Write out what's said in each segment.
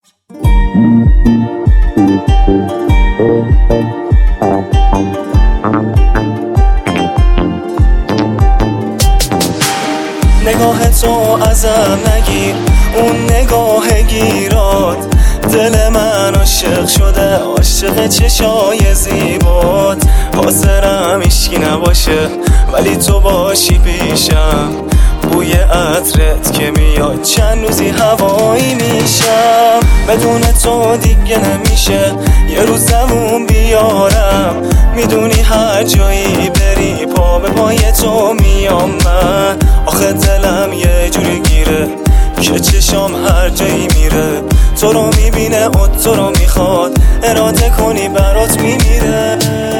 نگاه تو ازم نگیر، اون نگاه گیرات دل من عاشق شده، عاشق چشای زیبات. حاضرم هیچکی نباشه ولی تو باشی پیشم، بوی عطرت که میاد چند روزی هوایی میشم. بدون تو دیگه نمیشه یه روز زبون بیارم، میدونی هر جایی بری پا به پای تو میام من. آخه دلم یه جوری گیره که چشام هر جایی میره، تو رو میبینه و تو رو میخواد، اراده کنی برات میمیره.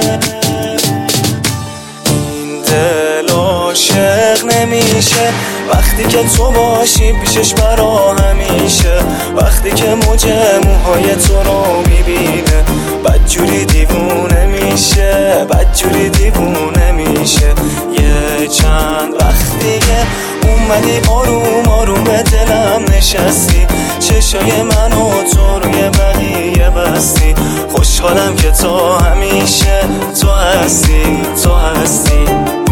این دل عاشق نمیشه وقتی که تو باشی پیشش برا همیشه، وقتی که موج موهای تو رو میبینه بدجوری دیوونه میشه، بدجوری دیوونه میشه. یه چند وقتیه اومدی آروم آروم به دلم نشستی، چشای من و تو روی بقیه بستی. خوشحالم که تو همیشه تو هستی، تو هستی.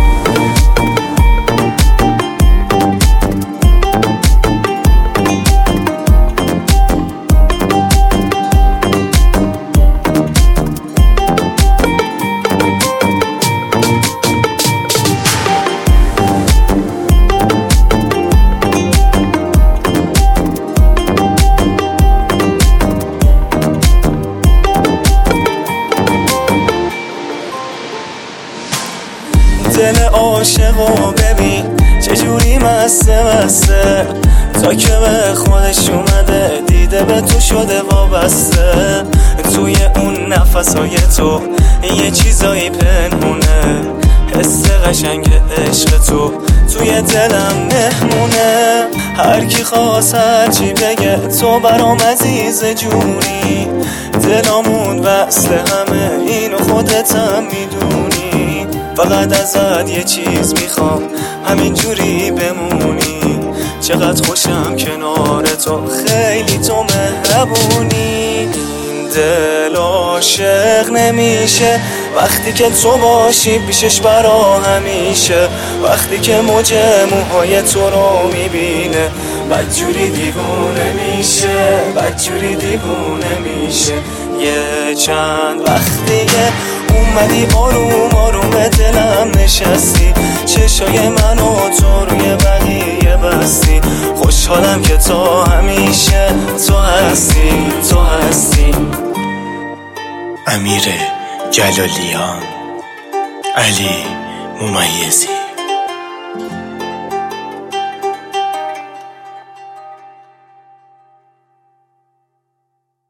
دل عاشقو ببین چجوری مسته مسته، تا که به خودش اومده دیده به تو شده وابسته. توی اون نفسای تو یه چیزایی پنهونه، حس قشنگ عشق تو توی دلم مهمونه. هر کی خواست هرچی بگه تو برام عزیز جونی، دلامون بسته همه اینو خودت هم میدونی. فقط ازت یه چیز میخوام همینجوری بمونی، چقدر خوشم کنار تو، خیلی تو مهربونی. این دل عاشق نمیشه وقتی که تو باشی پیشش برا همیشه، وقتی که موج موهای تو رو میبینه بدجوری دیوونه میشه، بدجوری دیوونه میشه. یه چند وقتیه اومدی آروم آروم به دلم نشستی، چشای من و تو روی بقیه بستی. خوشحالم که تو همیشه تو هستی، تو هستی. امیر جلالیان، علی ممیزی.